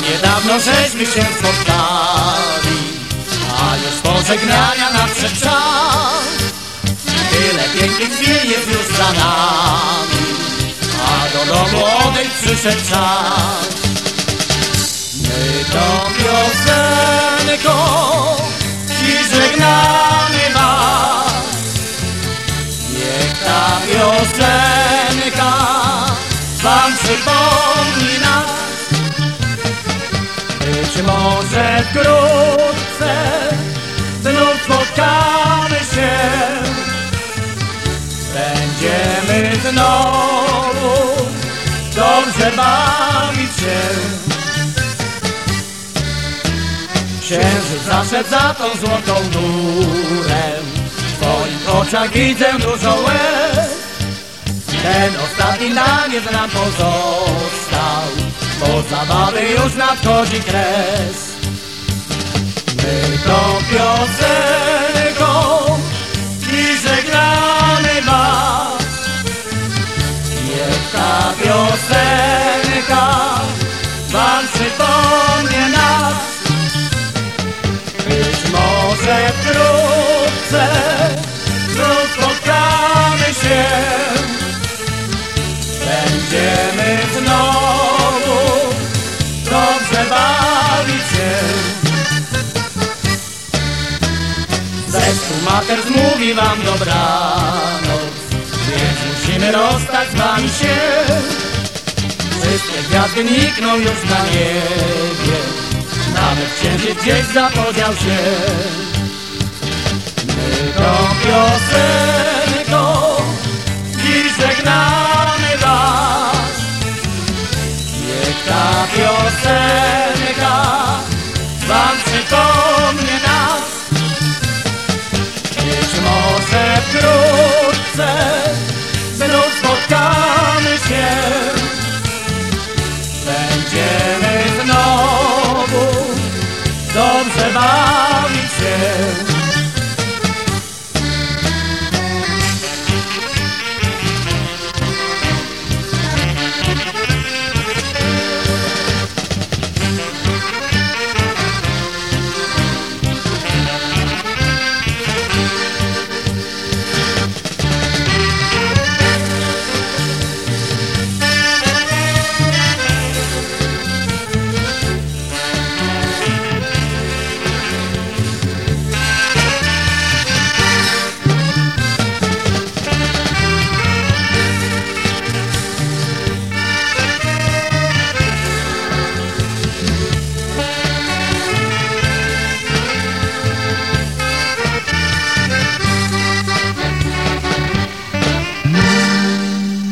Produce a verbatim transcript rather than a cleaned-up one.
Niedawno żeśmy się spotkali, a już pożegnania nadszedł czas. Tyle pięknych chwil jest już za nami, a do domu odejść przyszedł czas. My tą piosenką dziś żegnamy was. Niech ta piosenka wam przypomni nas. Być może wkrótce znów spotkamy się. Będziemy znowu dobrze bawić się. Księżyc zaszedł za tą złotą górę. W twoich oczach widzę dużo łez. Ten ostatni taniec nam pozostał, bo zabawy już nadchodzi kres. My tą piosenką i żegnamy was. Niech ta piosenka wam przypomnie nas. Być może wkrótce znów spotkamy się. Będziemy znowu dobrze bawić się. Zespół Mater zmówi wam dobranoc, więc musimy rozstać z wami się. Wszystkie gwiazdy nikną już na niebie, nawet księżyc gdzieś zapodział się. My tą piosenką dziś żegnamy was. Niech ta piosenka wam przypomnie nas. Być może wkrótce znów spotkamy się. Będziemy znowu dobrze bawić się.